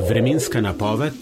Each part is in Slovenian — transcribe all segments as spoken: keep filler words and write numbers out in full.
Vremenska napoved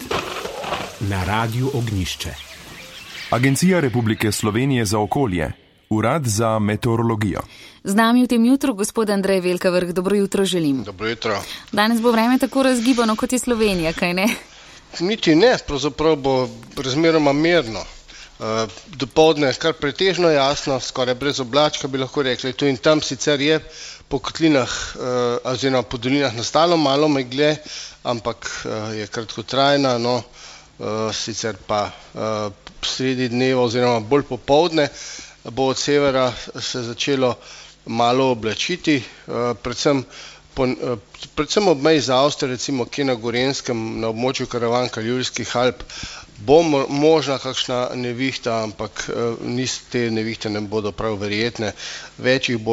na Radiu Ognjišče. Agencija Republike Slovenije za okolje, Urad za meteorologijo. Z nami v tem jutru gospod Andrej Velkavrh, dobro jutro želim. Dobro jutro. Danes bo vreme tako razgibano kot je Slovenija, kaj ne? Niti ne, pravzaprav bo razmeroma mirno. Uh, dopoldne kar pretežno jasno, skoraj brez oblačka bi lahko rekli. Tu in tam sicer je po kotlinah uh, oziroma po dolinah nastalo malo megle, ampak uh, je kratkotrajna, no, uh, sicer pa uh, sredi dneva oziroma bolj popoldne bo od severa se začelo malo oblačiti, uh, predvsem, po, uh, predvsem ob meji z Avstrijo, recimo kje na Gorenjskem, na območju Karavank-Julijskih Alp, bo možna kakšna nevihta, ampak uh, te nevihte ne bodo prav verjetne. Več jih bo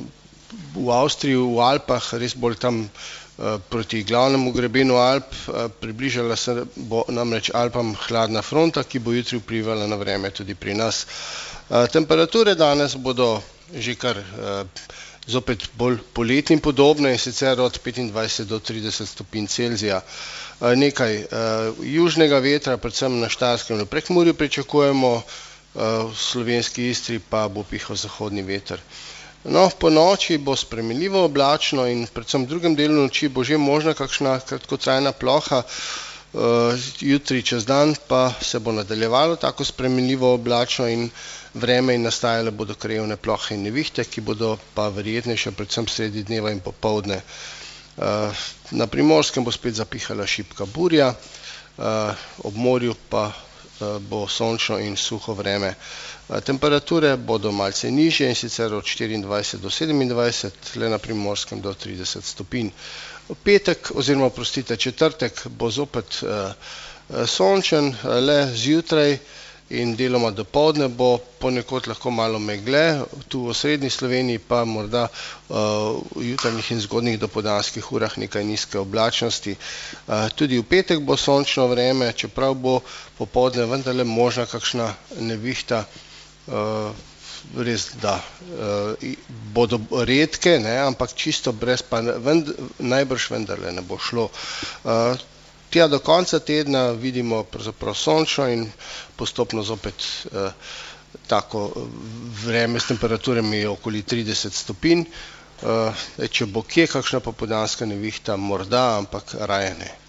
v Avstriji, v Alpah, res bolj tam uh, proti glavnemu grebenu Alp. Uh, približala se bo namreč Alpam hladna fronta, ki bo jutri vplivala na vreme tudi pri nas. Uh, temperature danes bodo že kar uh, zopet bolj poletnim podobne, in sicer od petindvajset do trideset stopinj Celzija. Nekaj uh, južnega vetra, predvsem na Štajerskem in Prekmurju pričakujemo, uh, v slovenski Istri pa bo pihal zahodni veter. No, po noči bo spremenljivo oblačno in predvsem v drugem delu noči bo že možna kakšna kratkotrajna ploha. Uh, jutri čez dan pa se bo nadaljevalo tako spremenljivo oblačno in vreme in nastajale bodo krajevne plohe in nevihte, ki bodo pa verjetnejše predvsem sredi dneva in popoldne. Uh, na Primorskem bo spet zapihala šibka burja, uh, ob morju pa uh, bo sončno in suho vreme. Uh, temperature bodo malce nižje, in sicer od štiriindvajset do sedemindvajset, le na Primorskem do trideset stopinj. V petek oziroma prostite četrtek bo zopet uh, sončen, le zjutraj in deloma dopoldne bo ponekod lahko malo megle, tu v osrednji Sloveniji pa morda uh, v jutranjih in zgodnjih dopoldanskih urah nekaj nizke oblačnosti. Uh, tudi v petek bo sončno vreme, čeprav bo popoldne vendarle možna kakšna nevihta, uh, res da uh, bodo redke, ne, ampak čisto brez pa vend, najbrž vendarle ne bo šlo. Uh, Tja do konca tedna vidimo pravzaprav sončno in postopno zopet eh, tako vreme s temperaturami okoli trideset stopinj. Eh, če bo kje kakšna popoldanska nevihta, morda, ampak raje ne.